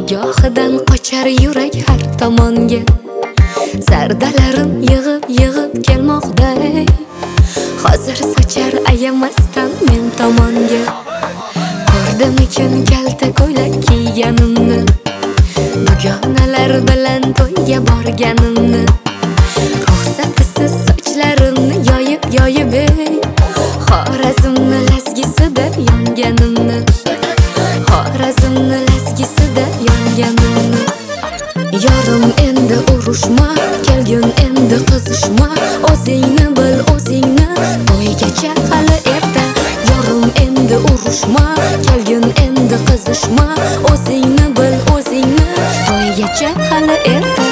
Nigohidan qochar yurak har tomonga. Sardalarim yig'ib kelmoqda. Hozir sochar ayamasdan men tomonga. Ko'rdimikin kalta ko'ylak kiyganimni, dugonalar bilan to'yga borganimni. Ruxsatisiz sochlarimni yoyib Xorazmni lazgisida yonganimni, Xorazmni lazgisida yonganimni. Yorim endi urushma, kelgun endi qizishma. O'zingni bil, o'zingni, to'ygacha hali erta. Yorim endi urushma, kelgun endi qizishma. O'zingni bil, o'zingni, to'ygacha hali erta.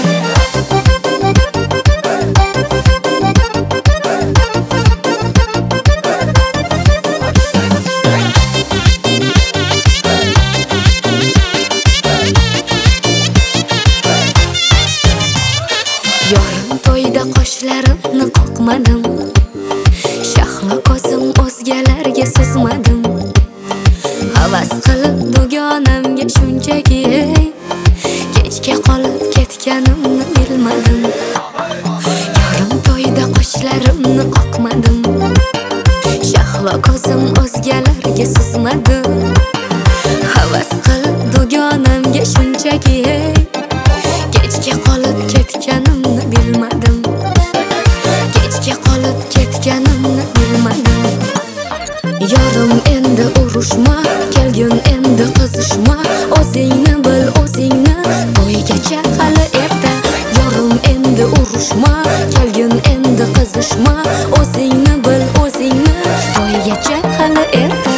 Yorim to'yda qoshlarimni qoqmadim, shahlo ko'zim o'zgalarga suzmadim. Havas qilib dugonamga shunchaki, kechga qolib ketganimni bilmadim. Yorim to'yda qoshlarimni qoqmadim, shahlo ko'zim o'zgalarga suzmadim. Havas qilib dugonamga shunchaki, kechga qolib ketganimni bilmadim. Kechga qolib ketganimni bilmadim. Yorim endi urushma, kelgun endi qizishma. O'zingni bil, o'zingni, to'ygacha hali erta. Yorim endi urushma, kelgun endi qizishma. O'zingni bil, o'zingni, to'ygacha hali erta.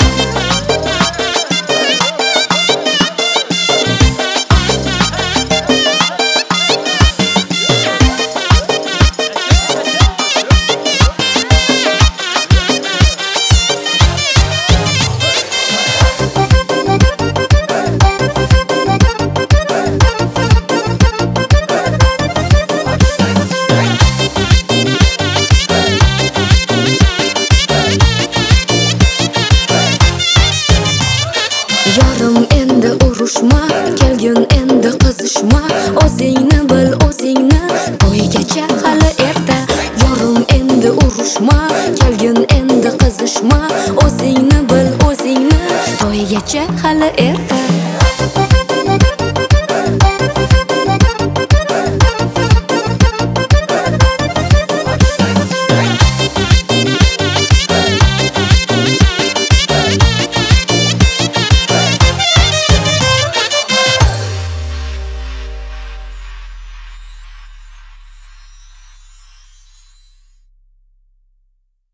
Yorim endi urushma, kelgun endi qizishma. O'zingni bil, o'zingni, to'ygacha hali erta. Yorim endi urushma, kelgun endi qizishma. O'zingni bil, o'zingni, to'ygacha hali erta.